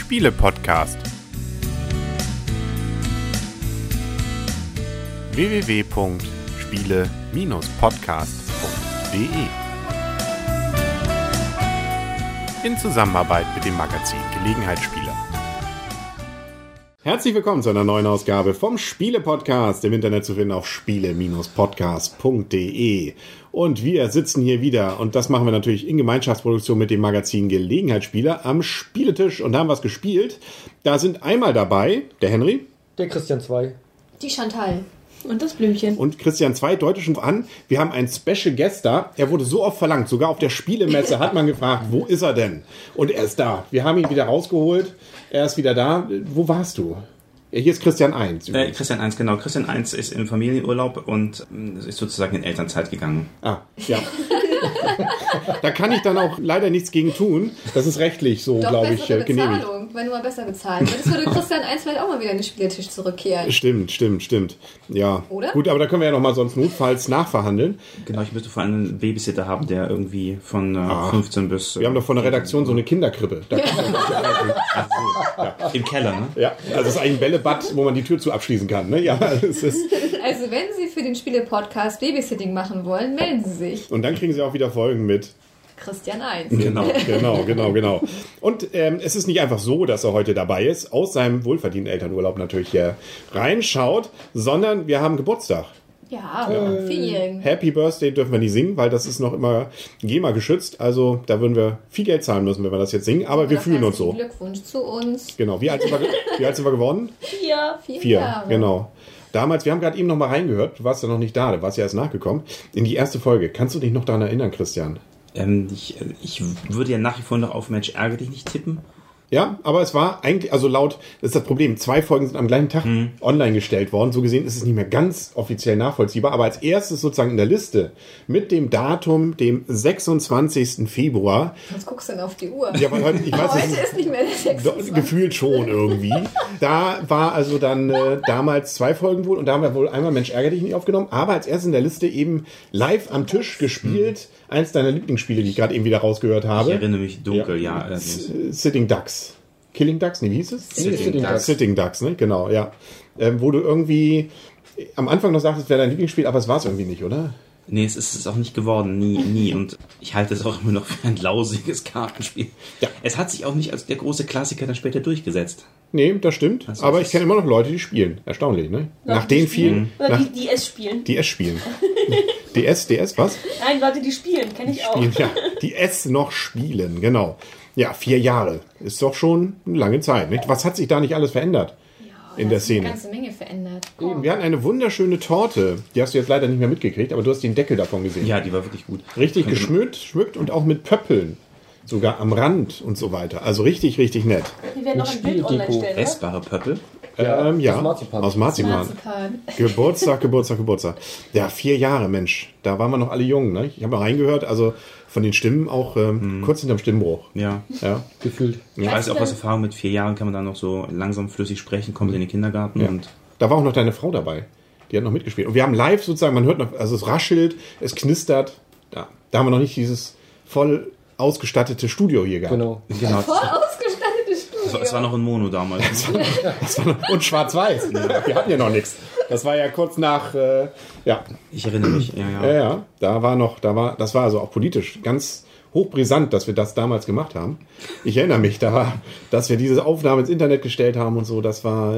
Spiele-Podcast. www.spiele-podcast.de in Zusammenarbeit mit dem Magazin Gelegenheitsspieler. Herzlich willkommen zu einer neuen Ausgabe vom Spiele-Podcast, im Internet zu finden auf spiele-podcast.de. Und wir sitzen hier wieder, und das machen wir natürlich in Gemeinschaftsproduktion mit dem Magazin Gelegenheitsspieler, am Spieletisch und haben was gespielt. Da sind einmal dabei der Henry. Der Christian 2. Die Chantal. Und das Blümchen. Und Christian 2 deutet schon an, wir haben einen Special Guest da. Er wurde so oft verlangt, sogar auf der Spielemesse hat man gefragt, wo ist er denn? Und er ist da. Wir haben ihn wieder rausgeholt. Er ist wieder da. Wo warst du? Hier ist Christian 1. Christian 1, genau. Christian 1 ist im Familienurlaub und ist sozusagen in Elternzeit gegangen. Ah, ja. Da kann ich dann auch leider nichts gegen tun. Das ist rechtlich so, glaube ich, genehmigt. Wenn du mal besser bezahlen würdest, würde Christian 1 vielleicht auch mal wieder in den Spieltisch zurückkehren. Stimmt. Ja. Oder? Gut, aber da können wir ja noch mal sonst notfalls nachverhandeln. Genau, ich müsste vor allem einen Babysitter haben, der irgendwie von 15 bis... Wir haben doch von der Redaktion so eine Kinderkrippe. Da Im Keller, ne? Ja, also es ist eigentlich ein Bällebad, wo man die Tür zu abschließen kann. Ne? Ja, es ist. Also wenn Sie für den Spiele-Podcast Babysitting machen wollen, melden Sie sich. Und dann kriegen Sie auch wieder Folgen mit Christian 1. Genau. Und es ist nicht einfach so, dass er heute dabei ist, aus seinem wohlverdienten Elternurlaub natürlich hier reinschaut, sondern wir haben Geburtstag. Ja, 4-Jährigen. Happy Birthday dürfen wir nicht singen, weil das ist noch immer GEMA geschützt. Also da würden wir viel Geld zahlen müssen, wenn wir das jetzt singen. Aber wir fühlen uns so. Glückwunsch zu uns. Genau. Wie alt sind wir geworden? 4 Jahre. Genau. Damals, wir haben gerade eben noch mal reingehört. Du warst ja noch nicht da, du warst ja erst nachgekommen. In die erste Folge. Kannst du dich noch daran erinnern, Christian? Ich würde ja nach wie vor noch auf Mensch ärgere dich nicht tippen. Ja, aber es war eigentlich, also laut, das ist das Problem, 2 Folgen sind am gleichen Tag online gestellt worden. So gesehen ist es nicht mehr ganz offiziell nachvollziehbar, aber als erstes sozusagen in der Liste mit dem Datum, dem 26. Februar. Was guckst du denn auf die Uhr? Ja, weil heute, ich weiß, heute ist nicht mehr der 26. Gefühlt schon irgendwie. Da war also dann damals 2 Folgen wohl und da haben wir wohl einmal Mensch ärgere dich nicht aufgenommen, aber als erstes in der Liste eben live am Tisch gespielt. Eins deiner Lieblingsspiele, die ich gerade eben wieder rausgehört habe. Ich erinnere mich dunkel, ja. Sitting Ducks. Killing Ducks? Nee, wie hieß es? Sitting Ducks, ne? Genau, ja. Wo du irgendwie am Anfang noch sagtest, es wäre dein Lieblingsspiel, aber es war es irgendwie nicht, oder? Nee, es ist es auch nicht geworden, nie. Und ich halte es auch immer noch für ein lausiges Kartenspiel. Ja. Es hat sich auch nicht als der große Klassiker dann später durchgesetzt. Nee, das stimmt. Also aber ich kenne immer noch Leute, die spielen. Erstaunlich, ne? Nach den vielen... Die es spielen. Die es spielen. DS, was? Nein, Leute, die spielen, kenne ich auch. Ja, die es noch spielen, genau. Ja, 4 Jahre. Ist doch schon eine lange Zeit, nicht? Was hat sich da nicht alles verändert? In der Szene. Eine ganze Menge verändert. Eben, wir hatten eine wunderschöne Torte. Die hast du jetzt leider nicht mehr mitgekriegt, aber du hast den Deckel davon gesehen. Ja, die war wirklich gut. Richtig geschmückt und auch mit Pöppeln. Sogar am Rand und so weiter. Also richtig, richtig nett. Die werden noch ein Bild online stellen, essbare Pöppel? Ja, aus Marzipan. Geburtstag. Ja, 4 Jahre, Mensch. Da waren wir noch alle jung, ne? Ich habe mal reingehört, also von den Stimmen auch kurz hinterm Stimmbruch. Ja. Gefühlt. Ich weiß auch aus Erfahrung, mit 4 Jahren kann man dann noch so langsam flüssig sprechen, kommt in den Kindergarten. Ja. Und da war auch noch deine Frau dabei. Die hat noch mitgespielt. Und wir haben live sozusagen, man hört noch, also es raschelt, es knistert. Da haben wir noch nicht dieses voll ausgestattete Studio hier gehabt. Genau. Voll ausgestattetes Studio. Es war noch in Mono damals. Und schwarz-weiß. Wir hatten ja noch nichts. Das war ja kurz nach, Ich erinnere mich, Ja, das war also auch politisch ganz hochbrisant, dass wir das damals gemacht haben. Ich erinnere mich, dass wir diese Aufnahme ins Internet gestellt haben und so, das war,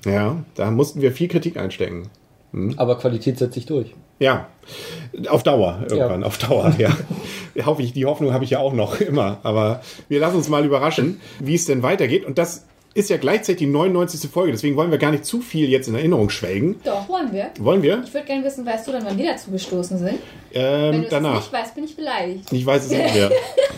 da mussten wir viel Kritik einstecken. Aber Qualität setzt sich durch. Ja, auf Dauer irgendwann, auf Dauer, ja. Die Hoffnung habe ich ja auch noch immer, aber wir lassen uns mal überraschen, wie es denn weitergeht und das ist ja gleichzeitig die 99. Folge, deswegen wollen wir gar nicht zu viel jetzt in Erinnerung schwelgen. Doch, wollen wir. Wollen wir? Ich würde gerne wissen, weißt du dann, wann wir dazu gestoßen sind? Wenn du danach. es nicht weißt, bin ich beleidigt. Ich weiß es nicht mehr.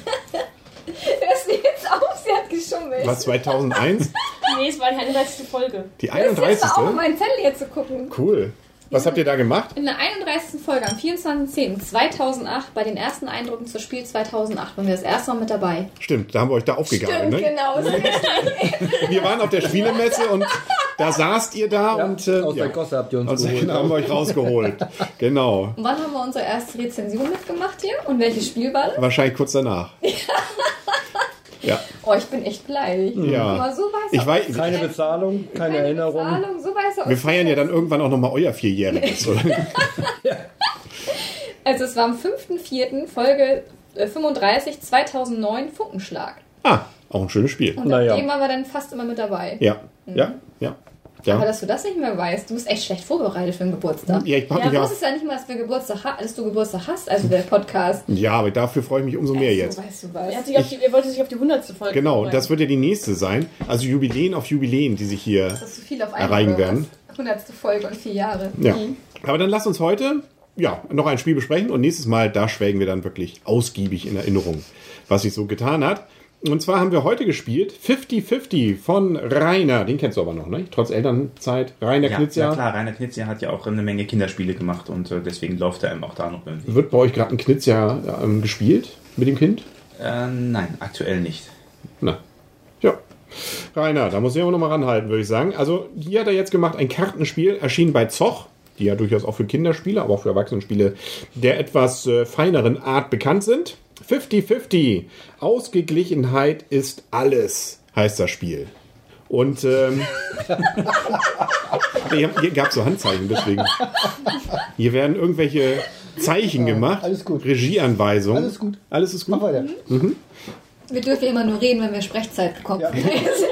Hörst du jetzt auf? Sie hat geschummelt. Was, 2001? Nee, es war die 31. Folge. Die 31. Hörst du auf, meinen Zettel hier zu gucken. Cool. Was habt ihr da gemacht? In der 31. Folge am 24.10.2008 bei den ersten Eindrücken zur Spiel 2008 waren wir das erste Mal mit dabei. Stimmt, da haben wir euch da aufgegabelt. Stimmt, ne? genau. Wir waren auf der Spielemesse und da saßt ihr da und aus der Gosse habt ihr uns geholt. Haben wir euch rausgeholt. Genau. Und wann haben wir unsere erste Rezension mitgemacht hier? Und welches Spiel war das? Wahrscheinlich kurz danach. Ja. Oh, ich bin echt beleidigt. Ja. Aber so weiß keine Bezahlung, keine Erinnerung. Bezahlung, so weiß Wir feiern ja dann irgendwann auch nochmal euer 4-Jähriges, oder? Also es war am 5.4. Folge 35 2009 Funkenschlag. Ah, auch ein schönes Spiel. Und ab dem waren wir dann fast immer mit dabei. Ja. Aber dass du das nicht mehr weißt, du bist echt schlecht vorbereitet für einen Geburtstag. Ja, du wusstest ja nicht mal, dass du Geburtstag hast, also der Podcast. Ja, aber dafür freue ich mich umso mehr jetzt. Weißt du was? Er wollte sich auf die 100. Folge Genau, das wird ja die nächste sein. Also Jubiläen auf Jubiläen, die sich hier so viel auf erreichen werden. 100. Folge und 4 Jahre. Ja. Aber dann lasst uns heute noch ein Spiel besprechen und nächstes Mal, da schwelgen wir dann wirklich ausgiebig in Erinnerung, was sich so getan hat. Und zwar haben wir heute gespielt 50-50 von Rainer. Den kennst du aber noch, ne? Trotz Elternzeit. Rainer Knizia. Ja klar, Rainer Knizia hat ja auch eine Menge Kinderspiele gemacht und deswegen läuft er eben auch da noch irgendwie. Wird bei euch gerade ein Knizia gespielt mit dem Kind? Nein, aktuell nicht. Na, ja. Rainer, da muss ich aber noch mal ranhalten, würde ich sagen. Also hier hat er jetzt gemacht ein Kartenspiel, erschienen bei Zoch, die ja durchaus auch für Kinderspiele, aber auch für Erwachsenenspiele der etwas feineren Art bekannt sind. 50-50. Ausgeglichenheit ist alles, heißt das Spiel. Und hier gab es so Handzeichen, deswegen. Hier werden irgendwelche Zeichen gemacht. Alles gut. Regieanweisungen. Alles gut. Alles ist gut. Mach weiter. Wir dürfen ja immer nur reden, wenn wir Sprechzeit bekommen. Ja.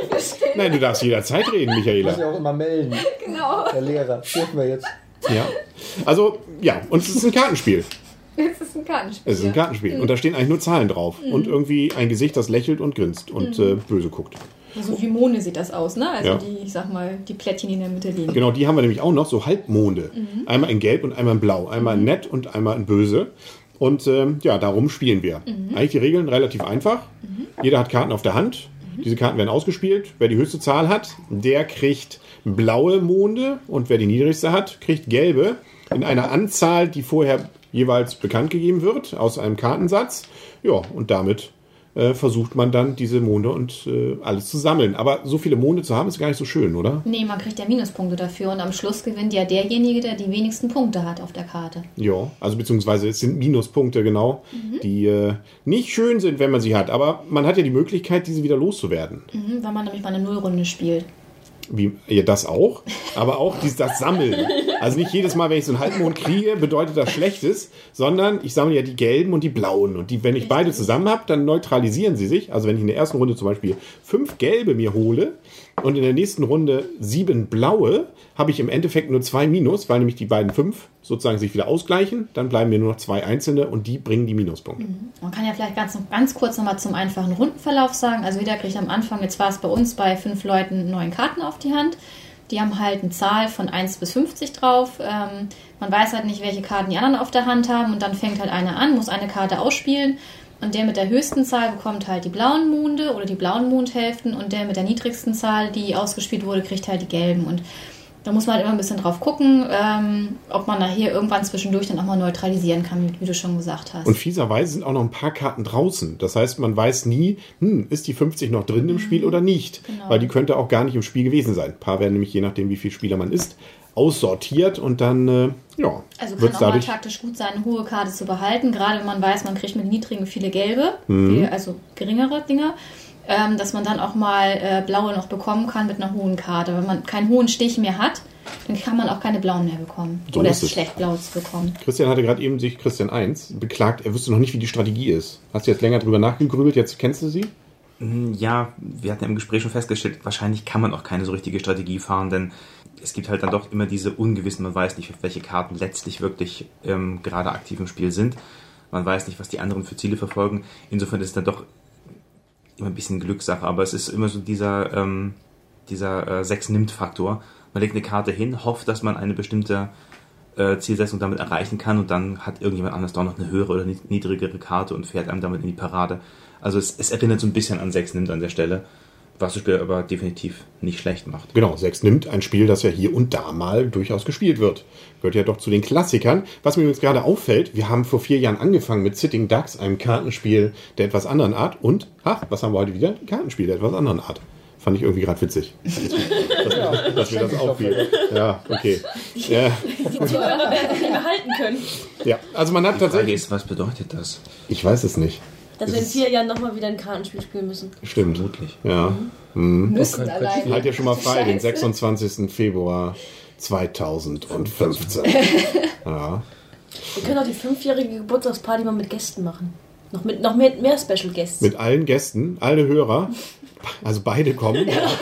Nein, du darfst jederzeit reden, Michaela. Muss ja auch immer melden. Genau. Der Lehrer. Dürfen wir jetzt. Ja. Also, ja, und es ist ein Kartenspiel. Es ist ein Kartenspiel. Es ist ein Kartenspiel. Und da stehen eigentlich nur Zahlen drauf. Und irgendwie ein Gesicht, das lächelt und grinst und böse guckt. So wie Monde sieht das aus, ne? Also Ja. die, ich sag mal, die Plättchen, die in der Mitte liegen. Genau, die haben wir nämlich auch noch, so Halbmonde. Einmal in Gelb und einmal in Blau. Einmal in Nett und einmal in Böse. Und darum spielen wir. Eigentlich die Regeln relativ einfach. Jeder hat Karten auf der Hand. Diese Karten werden ausgespielt. Wer die höchste Zahl hat, der kriegt blaue Monde. Und wer die niedrigste hat, kriegt gelbe. In einer Anzahl, die vorher jeweils bekannt gegeben wird, aus einem Kartensatz. Ja, und damit versucht man dann diese Monde und alles zu sammeln. Aber so viele Monde zu haben, ist gar nicht so schön, oder? Nee, man kriegt ja Minuspunkte dafür und am Schluss gewinnt ja derjenige, der die wenigsten Punkte hat auf der Karte. Ja, also beziehungsweise es sind Minuspunkte, genau, die nicht schön sind, wenn man sie hat. Aber man hat ja die Möglichkeit, diese wieder loszuwerden. Weil man nämlich mal eine Nullrunde spielt. Wie ihr das auch, aber auch das Sammeln. Also nicht jedes Mal, wenn ich so einen Halbmond kriege, bedeutet das Schlechtes, sondern ich sammle ja die gelben und die blauen. Und die, wenn ich beide zusammen habe, dann neutralisieren sie sich. Also wenn ich in der ersten Runde zum Beispiel 5 gelbe mir hole und in der nächsten Runde 7 blaue, habe ich im Endeffekt nur 2 Minus, weil nämlich die beiden 5 sozusagen sich wieder ausgleichen. Dann bleiben mir nur noch 2 einzelne und die bringen die Minuspunkte. Man kann ja vielleicht ganz kurz nochmal zum einfachen Rundenverlauf sagen. Also jeder kriegt am Anfang, jetzt war es bei uns bei 5 Leuten 9 Karten auf die Hand. Die haben halt eine Zahl von 1 bis 50 drauf. Man weiß halt nicht, welche Karten die anderen auf der Hand haben. Und dann fängt halt einer an, muss eine Karte ausspielen. Und der mit der höchsten Zahl bekommt halt die blauen Monde oder die blauen Mondhälften. Und der mit der niedrigsten Zahl, die ausgespielt wurde, kriegt halt die gelben. Und da muss man halt immer ein bisschen drauf gucken, ob man nachher irgendwann zwischendurch dann auch mal neutralisieren kann, wie du schon gesagt hast. Und fieserweise sind auch noch ein paar Karten draußen. Das heißt, man weiß nie, ist die 50 noch drin im Spiel oder nicht. Genau. Weil die könnte auch gar nicht im Spiel gewesen sein. Ein paar werden nämlich, je nachdem wie viele Spieler man ist, aussortiert und dann, Also kann wird's auch mal dadurch taktisch gut sein, eine hohe Karte zu behalten, gerade wenn man weiß, man kriegt mit niedrigen viele gelbe, also geringere Dinger, dass man dann auch mal blaue noch bekommen kann mit einer hohen Karte. Wenn man keinen hohen Stich mehr hat, dann kann man auch keine blauen mehr bekommen. So Oder ist es es. ist schlecht, blaue zu bekommen. Christian hatte gerade eben sich, Christian 1, beklagt, er wüsste noch nicht, wie die Strategie ist. Hast du jetzt länger drüber nachgegrübelt, jetzt kennst du sie? Ja, wir hatten ja im Gespräch schon festgestellt, wahrscheinlich kann man auch keine so richtige Strategie fahren, denn es gibt halt dann doch immer diese Ungewissen, man weiß nicht, welche Karten letztlich wirklich gerade aktiv im Spiel sind. Man weiß nicht, was die anderen für Ziele verfolgen. Insofern ist es dann doch immer ein bisschen Glückssache, aber es ist immer so dieser 6-Nimmt-Faktor. Man legt eine Karte hin, hofft, dass man eine bestimmte Zielsetzung damit erreichen kann und dann hat irgendjemand anders doch noch eine höhere oder niedrigere Karte und fährt einem damit in die Parade. Also es erinnert so ein bisschen an 6-Nimmt an der Stelle, was das Spiel aber definitiv nicht schlecht macht. Genau, 6-Nimmt, ein Spiel, das ja hier und da mal durchaus gespielt wird. Gehört ja doch zu den Klassikern. Was mir übrigens gerade auffällt, wir haben vor 4 Jahren angefangen mit Sitting Ducks, einem Kartenspiel der etwas anderen Art. Und, was haben wir heute wieder? Ein Kartenspiel der etwas anderen Art. Fand ich irgendwie gerade witzig. Dass wir das aufgeben. Ja, okay. Ja. Die Zuhörer werden sich behalten können. Ja, also man hat Die Frage tatsächlich... ist, was bedeutet das? Ich weiß es nicht. Dass wir in 4 Jahren nochmal wieder ein Kartenspiel spielen müssen. Stimmt. Vermutlich. Ja. Müssen Okay, allein. Halt ja schon mal frei, den Scheiße. 26. Februar 2015. Ja. Wir können auch die 5-jährige Geburtstagsparty mal mit Gästen machen. Noch mehr Special Guests. Mit allen Gästen, alle Hörer, also beide kommen.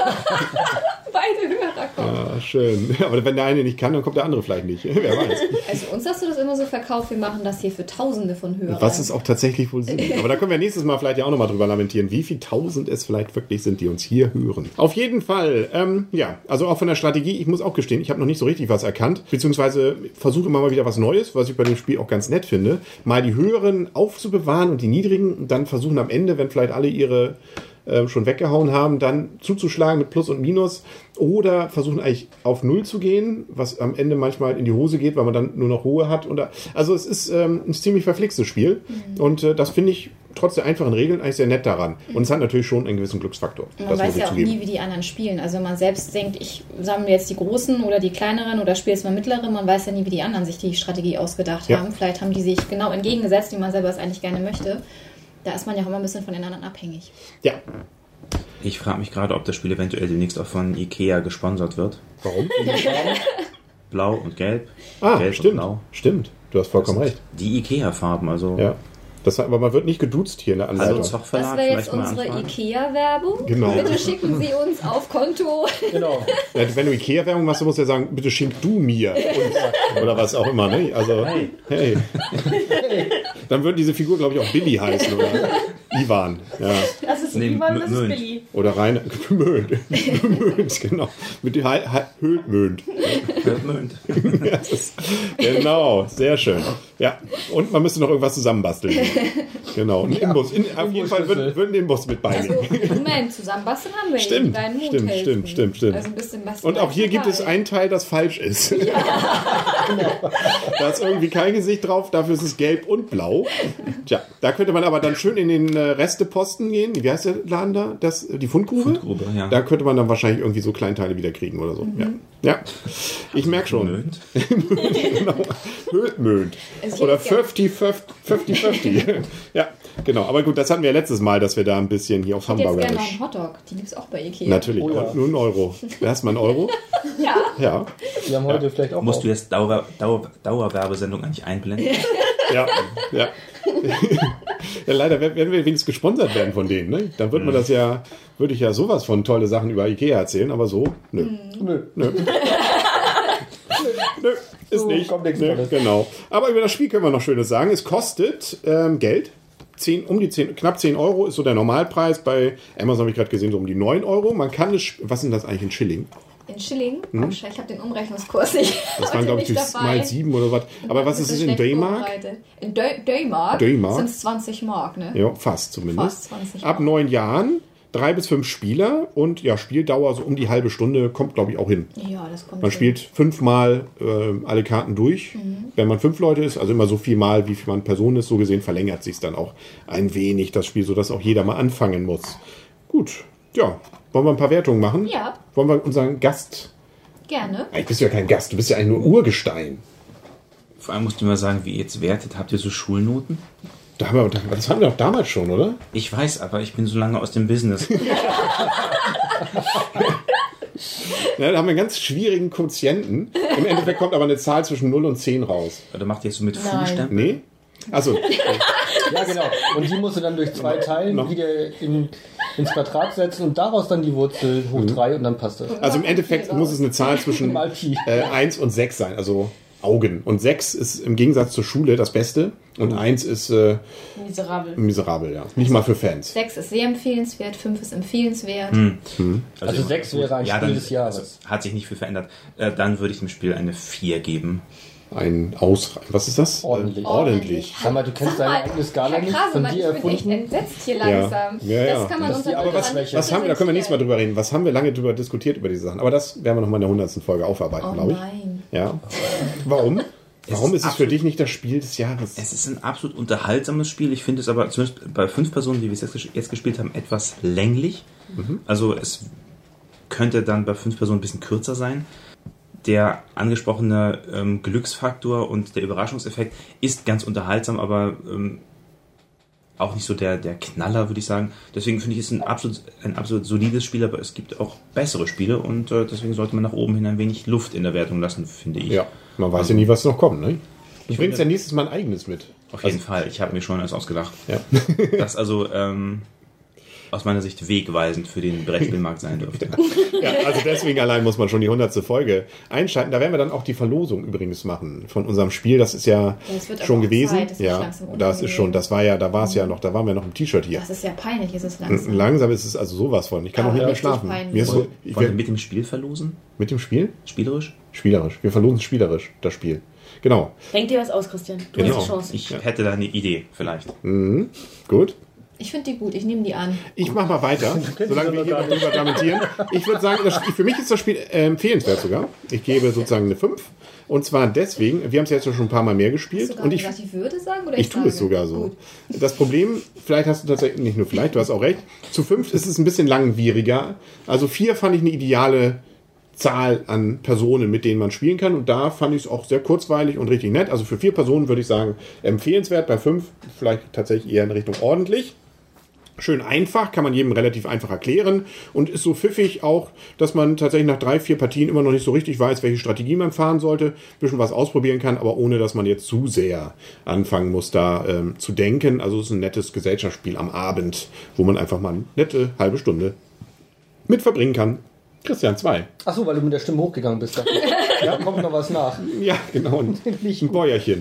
Beide Hörer kommen. Ja, schön. Aber wenn der eine nicht kann, dann kommt der andere vielleicht nicht. Wer weiß. Also uns hast du das immer so verkauft, wir machen das hier für Tausende von Hörern. Was es auch tatsächlich wohl sind. Aber da können wir nächstes Mal vielleicht ja auch nochmal drüber lamentieren, wie viel Tausend es vielleicht wirklich sind, die uns hier hören. Auf jeden Fall, ja, also auch von der Strategie, ich muss auch gestehen, ich habe noch nicht so richtig was erkannt, beziehungsweise versuche immer mal wieder was Neues, was ich bei dem Spiel auch ganz nett finde, mal die höheren aufzubewahren und die niedrigen und dann versuchen am Ende, wenn vielleicht alle ihre schon weggehauen haben, dann zuzuschlagen mit Plus und Minus oder versuchen eigentlich auf Null zu gehen, was am Ende manchmal in die Hose geht, weil man dann nur noch Ruhe hat. Also es ist ein ziemlich verflixtes Spiel und das finde ich trotz der einfachen Regeln eigentlich sehr nett daran. Und es hat natürlich schon einen gewissen Glücksfaktor. Man weiß ja auch nie, wie die anderen spielen. Also wenn man selbst denkt, ich sammle jetzt die großen oder die kleineren oder spiele jetzt mal mittlere, man weiß ja nie, wie die anderen sich die Strategie ausgedacht haben. Vielleicht haben die sich genau entgegengesetzt, wie man selber es eigentlich gerne möchte. Da ist man ja auch immer ein bisschen von den anderen abhängig. Ja. Ich frage mich gerade, ob das Spiel eventuell demnächst auch von Ikea gesponsert wird. Warum? Blau und Gelb. Gelb Stimmt. und Blau. Stimmt. Du hast vollkommen recht. Die Ikea-Farben, also... Ja. Aber man wird nicht geduzt hier in der Anleitung. Also Zochverlag, Das wäre jetzt vielleicht mal unsere anfragen. Ikea-Werbung. Genau. Bitte schicken Sie uns auf Konto. Genau. Ja, wenn du Ikea-Werbung machst, du musst ja sagen, bitte schenk du mir. Oder was auch immer, ne? Also, hey. Dann würde diese Figur, glaube ich, auch Billy heißen. Oder Ivan. Ja. Das ist Nee, Ivan, das ist Möhnt. Billy. Oder Rainer. Möhnt, genau. Mit Höhlmöhnt. Ja, genau, sehr schön. Ja, und man müsste noch irgendwas zusammenbasteln. Genau, ein Imbus. Auf jeden Fall würden den Imbus mit beilegen. Also, Moment, zusammenbasteln haben wir Stimmt, die kleinen Muthälften. stimmt. Also ein bisschen basteln. Und auch hier gibt es einen Teil, das falsch ist. Da ist irgendwie kein Gesicht drauf, dafür ist es gelb und blau. Tja, da könnte man aber dann schön in den Resteposten gehen. Wie heißt der Laden da? Die Fundgrube? Fundgrube, ja. Da könnte man dann wahrscheinlich irgendwie so Kleinteile wieder kriegen oder so. Ja, ich merke schon. Möhnt. Genau. Höhlmöhnt. Es Oder hilft 50-50. Ja, genau. Aber gut, das hatten wir ja letztes Mal, dass wir da ein bisschen hier auf Ich hätte jetzt Hamburger gerne noch einen Hotdog. Die gibt es auch bei Ikea. Natürlich, Oh ja. und nur 1 Euro. Erstmal 1 Euro. Ja. Ja. Wir haben heute vielleicht auch Musst auf. du jetzt Dauerwerbesendung eigentlich einblenden? Ja. Ja, leider werden wir wenigstens gesponsert werden von denen. Ne? Dann würde ich ja sowas von tolle Sachen über Ikea erzählen, aber so, nö. Nö. Nö, ist So, nicht. kommt nichts Nö, Tolles. genau. Aber über das Spiel können wir noch Schönes sagen. Es kostet Geld. Knapp 10 Euro ist so der Normalpreis. Bei Amazon habe ich gerade gesehen, so um die 9 Euro. Man kann es, was sind das eigentlich in Schilling? In Schilling? Oh, ich habe den Umrechnungskurs nicht. Das waren, glaube ich, mal 7 oder was. Aber was ist es in D-Mark? In D-Mark D-Mark? sind es 20 Mark, ne? Ja, fast zumindest. Fast 20 Ab Mark. 9 Jahren, 3 bis 5 Spieler und ja, Spieldauer so um die halbe Stunde kommt, glaube ich, auch hin. Ja, das kommt Man hin. spielt 5-mal alle Karten durch. Wenn man 5 Leute ist, also immer so viel Mal, wie viel man Person ist, so gesehen verlängert sich dann auch ein wenig das Spiel, sodass auch jeder mal anfangen muss. Gut, ja. Wollen wir ein paar Wertungen machen? Ja. Wollen wir unseren Gast... Gerne. Eigentlich bist du ja kein Gast, du bist ja eigentlich nur Urgestein. Vor allem musst du mal sagen, wie ihr jetzt wertet. Habt ihr so Schulnoten? Das haben wir doch damals schon, oder? Ich weiß, aber ich bin so lange aus dem Business. Ja, da haben wir einen ganz schwierigen Quotienten. Im Endeffekt kommt aber eine Zahl zwischen 0 und 10 raus. Oder macht ihr jetzt so mit Nein. Fußstempel? Nee? Also, Ja, genau. Und die musst du dann durch 2 teilen Noch. wieder ins Quadrat setzen und daraus dann die Wurzel hoch 3 und dann passt das. im Endeffekt muss es eine Zahl zwischen Mal Pi. 1 und 6 sein, also Augen. Und 6 ist im Gegensatz zur Schule das Beste und 1 ist Miserabel. miserabel, ja. Nicht mal für Fans. 6 ist sehr empfehlenswert, 5 ist empfehlenswert. Also 6 wäre ein Spiel des Jahres. Also, hat sich nicht viel verändert. Dann würde ich dem Spiel eine 4 geben. Was ist das? Ordentlich. Ordentlich. Sag mal, du kennst deine eigene Skala Herr nicht, Krasemann, von dir ich bin echt erfunden. entsetzt hier langsam. Ja. Das kann man Das ist die unter Altersschwäche. Was haben wir, da können wir nächstes Mal drüber reden. Was haben wir lange drüber diskutiert über diese Sachen? Aber das werden wir nochmal in der 100. Folge aufarbeiten, Oh glaube ich. nein. Ja. Warum? Warum ist es für absolut- dich nicht das Spiel des Jahres? Es ist ein absolut unterhaltsames Spiel. Ich finde es aber zumindest bei 5 Personen, die wir es jetzt gespielt haben, etwas länglich. Also es könnte dann bei 5 Personen ein bisschen kürzer sein. Der angesprochene Glücksfaktor und der Überraschungseffekt ist ganz unterhaltsam, aber auch nicht so der Knaller, würde ich sagen. Deswegen finde ich es ein absolut solides Spiel, aber es gibt auch bessere Spiele und deswegen sollte man nach oben hin ein wenig Luft in der Wertung lassen, finde ich. Ja, man weiß ja nie, was noch kommt, ne? Ich bringe ja nächstes Mal ein eigenes mit. Auf jeden Fall, ich habe mir schon alles ausgedacht. Ja. Das also aus meiner Sicht wegweisend für den Brettspielmarkt sein dürfte. Ja, also deswegen allein muss man schon die 100. Folge einschalten. Da werden wir dann auch die Verlosung übrigens machen von unserem Spiel. Das ist ja schon gewesen. Zeit, Da waren wir noch im T-Shirt hier. Das ist ja peinlich, ist es langsam. Langsam ist es also sowas von. Ich kann auch nicht mehr schlafen. Wollen wir mit dem Spiel verlosen? Mit dem Spiel? Spielerisch? Spielerisch. Wir verlosen spielerisch das Spiel. Genau. Denk dir was aus, Christian. Du hast die Chance. Ich hätte da eine Idee vielleicht. Mhm. Gut. Ich finde die gut, ich nehme die an. Ich mache mal weiter, solange wir hier noch drüber lamentieren. Ich würde sagen, für mich ist das Spiel empfehlenswert sogar. Ich gebe sozusagen eine 5. Und zwar deswegen, wir haben es jetzt schon ein paar Mal mehr gespielt. Hast du und gesagt, ich würde sagen? Oder ich tue es sogar so. Gut. Das Problem, vielleicht hast du tatsächlich, nicht nur vielleicht, du hast auch recht, zu 5 ist es ein bisschen langwieriger. Also 4 fand ich eine ideale Zahl an Personen, mit denen man spielen kann. Und da fand ich es auch sehr kurzweilig und richtig nett. Also für 4 Personen würde ich sagen, empfehlenswert. Bei 5 vielleicht tatsächlich eher in Richtung ordentlich. Schön einfach, kann man jedem relativ einfach erklären und ist so pfiffig auch, dass man tatsächlich nach 3-4 Partien immer noch nicht so richtig weiß, welche Strategie man fahren sollte. Ein bisschen was ausprobieren kann, aber ohne, dass man jetzt zu sehr anfangen muss, da zu denken. Also es ist ein nettes Gesellschaftsspiel am Abend, wo man einfach mal eine nette halbe Stunde mit verbringen kann. Christian 2. Achso, weil du mit der Stimme hochgegangen bist. Ja, kommt noch was nach. Ja, genau. Ein Bäuerchen.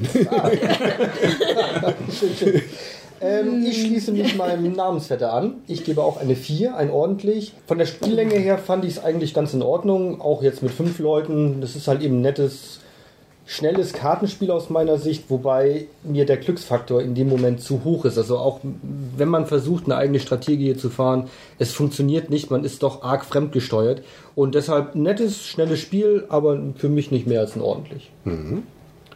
Schön. Ich schließe mich meinem Namensvetter an. Ich gebe auch eine 4, ein ordentlich. Von der Spiellänge her fand ich es eigentlich ganz in Ordnung. Auch jetzt mit 5 Leuten. Das ist halt eben ein nettes, schnelles Kartenspiel aus meiner Sicht, wobei mir der Glücksfaktor in dem Moment zu hoch ist. Also auch wenn man versucht, eine eigene Strategie zu fahren, es funktioniert nicht. Man ist doch arg fremdgesteuert. Und deshalb ein nettes, schnelles Spiel, aber für mich nicht mehr als ein ordentlich. Mhm.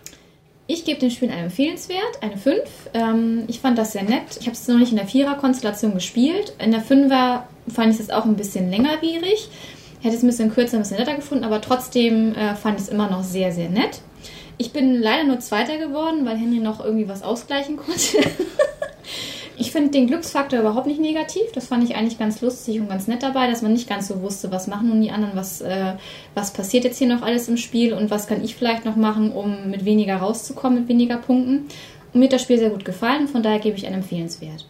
Ich gebe dem Spiel eine empfehlenswert, eine 5. Ich fand das sehr nett. Ich habe es noch nicht in der 4er-Konstellation gespielt. In der 5er fand ich es auch ein bisschen längerwierig. Ich hätte es ein bisschen kürzer, ein bisschen netter gefunden, aber trotzdem fand ich es immer noch sehr, sehr nett. Ich bin leider nur Zweiter geworden, weil Henry noch irgendwie was ausgleichen konnte. Ich finde den Glücksfaktor überhaupt nicht negativ. Das fand ich eigentlich ganz lustig und ganz nett dabei, dass man nicht ganz so wusste, was machen nun die anderen, was passiert jetzt hier noch alles im Spiel und was kann ich vielleicht noch machen, um mit weniger rauszukommen, mit weniger Punkten. Und mir hat das Spiel sehr gut gefallen, von daher gebe ich einen empfehlenswert.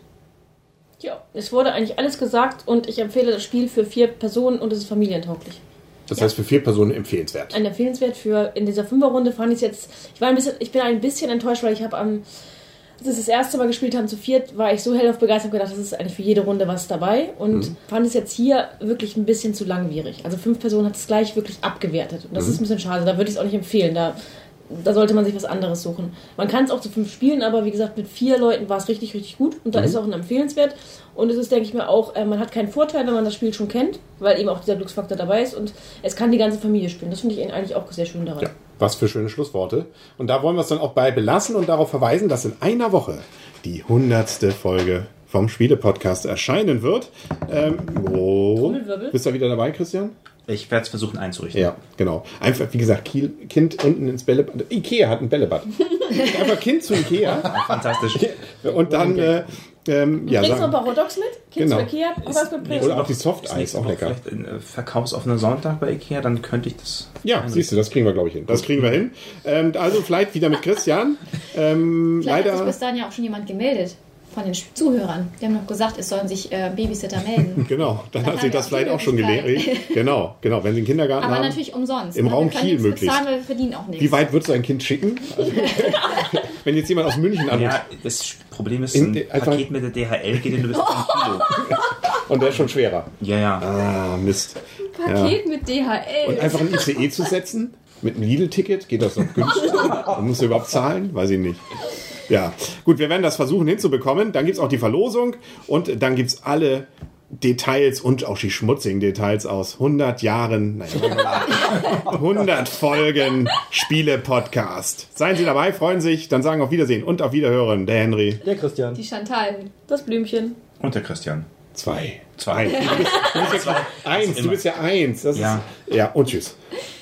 Ja, es wurde eigentlich alles gesagt und ich empfehle das Spiel für 4 Personen und es ist familientauglich. Das heißt für 4 Personen empfehlenswert. Ein empfehlenswert für in dieser 5er-Runde fand ich es jetzt. Ich bin ein bisschen enttäuscht, weil ich habe als wir das erste Mal gespielt haben zu 4, war ich so hellauf begeistert und gedacht, das ist eigentlich für jede Runde was dabei und fand es jetzt hier wirklich ein bisschen zu langwierig. Also 5 Personen hat es gleich wirklich abgewertet und das ist ein bisschen schade. Da würde ich es auch nicht empfehlen. Da sollte man sich was anderes suchen. Man kann es auch zu 5 spielen, aber wie gesagt, mit 4 Leuten war es richtig, richtig gut und da ist auch ein empfehlenswert. Und es ist, denke ich mir, auch, man hat keinen Vorteil, wenn man das Spiel schon kennt, weil eben auch dieser Glücksfaktor dabei ist und es kann die ganze Familie spielen. Das finde ich eigentlich auch sehr schön daran. Ja, was für schöne Schlussworte. Und da wollen wir es dann auch bei belassen und darauf verweisen, dass in einer Woche die 100. Folge vom Spiele-Podcast erscheinen wird. Trommelwirbel. Bist du wieder dabei, Christian? Ich werde es versuchen einzurichten. Ja, genau. Einfach, wie gesagt, Kind unten ins Bällebad. Ikea hat ein Bällebad. Einfach Kind zu Ikea. Fantastisch. Und dann, bringst noch ein paar Hotdogs mit? Kind zu Ikea? Was mit oder auch die Soft-Eis, auch lecker. Vielleicht ein verkaufsoffener Sonntag bei Ikea, dann könnte ich das... Ja, siehst du, das kriegen wir, glaube ich, hin. Das kriegen wir hin. Also vielleicht wieder mit Christian. Vielleicht leider hat sich bis dahin ja auch schon jemand gemeldet. Von den Zuhörern. Die haben noch gesagt, es sollen sich Babysitter melden. Genau, dann hat sich das vielleicht auch schon gelernt. Genau, wenn sie einen Kindergarten haben. Aber natürlich umsonst. Im Raum Kiel möglichst. Bezahlen, weil wir verdienen auch nichts. Wie weit würdest du ein Kind schicken? Also, wenn jetzt jemand aus München anruft. Ja, das Problem ist, ein Paket mit der DHL geht in bis 10 Kilo. Und der ist schon schwerer. Ja. Ah, Mist. Paket mit DHL. Und einfach ein ICE zu setzen? Mit einem Lidl-Ticket? Geht das noch günstiger? Und musst du überhaupt zahlen? Weiß ich nicht. Ja, gut, wir werden das versuchen hinzubekommen. Dann gibt es auch die Verlosung und dann gibt es alle Details und auch die schmutzigen Details aus 100 Jahren, 100 Folgen Spiele-Podcast. Seien Sie dabei, freuen sich, dann sagen auf Wiedersehen und auf Wiederhören. Der Henry. Der Christian. Die Chantal. Das Blümchen. Und der Christian. 2. Du bist ja 1. Du bist ja 1. Das ja. Ist, ja, und tschüss.